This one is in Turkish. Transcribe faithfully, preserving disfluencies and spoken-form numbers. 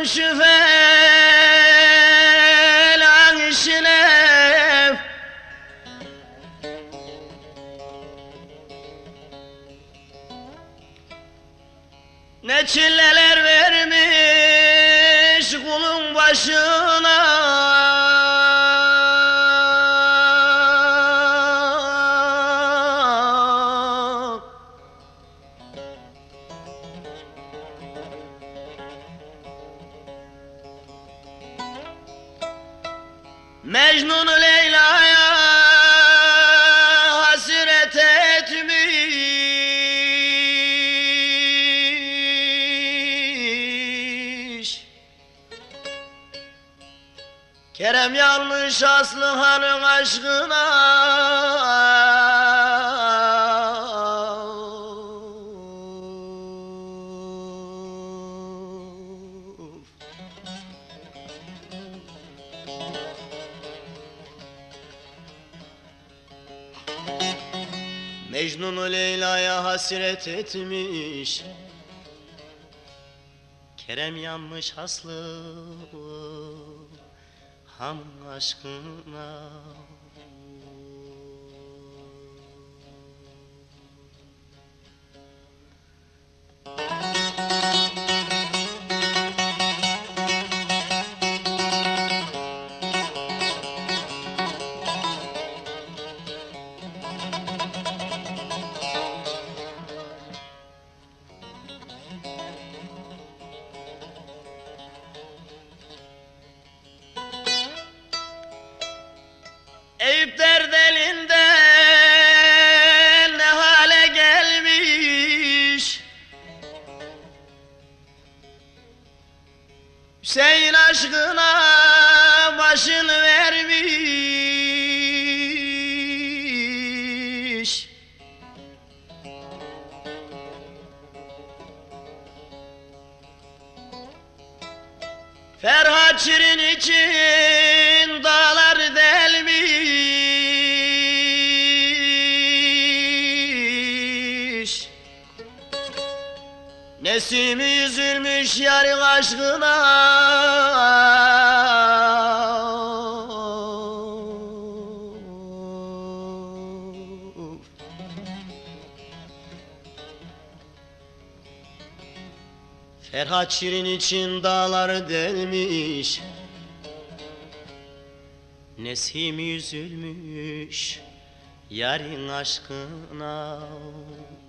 şu falan işine, ne çilleler vermiş kulun başına. Mecnun Leyla'ya hasret etmiş. Kerem yanmış Aslı Han'ın aşkına. Mecnun Leyla'ya hasret etmiş. Kerem yanmış Aslı Han aşkına. Eyüp derd elinden ne hale gelmiş. Hüseyin aşkına başını vermiş. Ferhat Şirin için dağlar delmiş. Nesimi üzülmüş yarın aşkına. Ferhat Şirin için dağları delmiş. Nesim üzülmüş yarın aşkına.